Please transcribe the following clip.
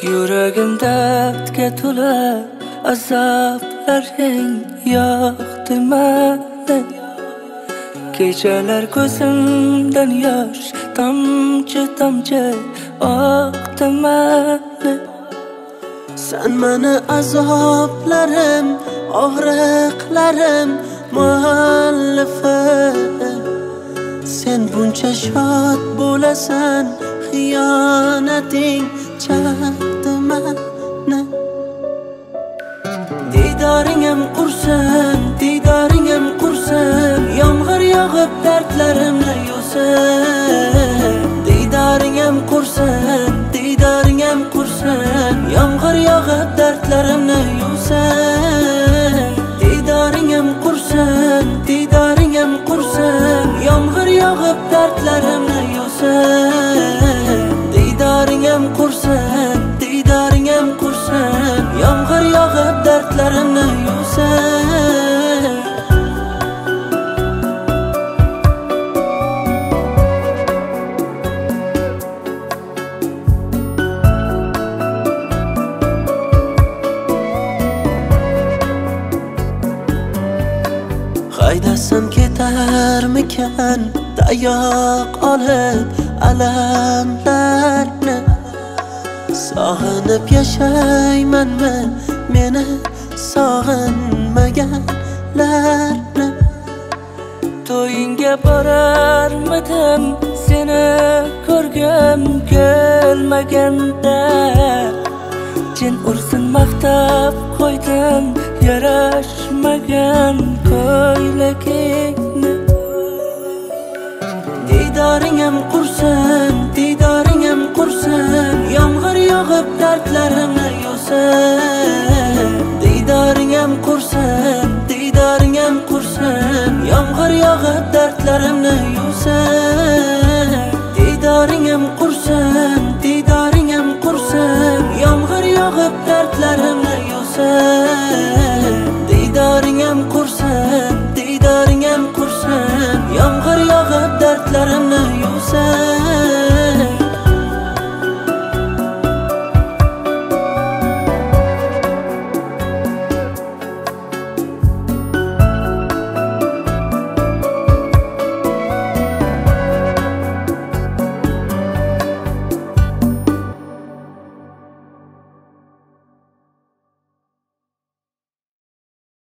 Yuragim dardga to'la, azoblaring yoqdi meni. Kechalar ko'zimdan yosh tomchi oqdi meni. Sen meni azoblarim, og'riqlarim muallifi. Sen buncha shod bo'lasan, xiyonating chaqdi meni. Didoringim qursin, didoringim qursin, yomg'ir yog'ib dardlarimni yuvsin. Didoringim qursin, didoringim qursin, yomg'ir yog'ib dardlarimni yuvsin. Didoringim qursin, didoringim qursin, yomg'ir yog'ib dardlarimni yuvsin. Didoringim qursin, didoringim qursin, yomg'ir yog'ib dardlarimni yuvsin. Haydasam ketarmikan tayoq olib alamlarni. Sog'inib yashaymanmi meni sog'inmaganlarni. To'yingga borarmidim seni ko'rgim kelmaganda. Jin ursin maqtab qo'ydim yarashmagan ko'ylagingni. Didoringim qursin, didoringim qursin, yomg'ir yog'ib dardlarimni yuvsin. Didoringim qursin, didoringim qursin, yomg'ir yog'ib dardlarimni yuvsin. Didoringim qursin, didoringim qursin, yomg'ir yog'ib dardlarimni yuvsin. Didoringim qursin, didoringim qursin, yomg'ir yog'ib dardlarimni yuvsin.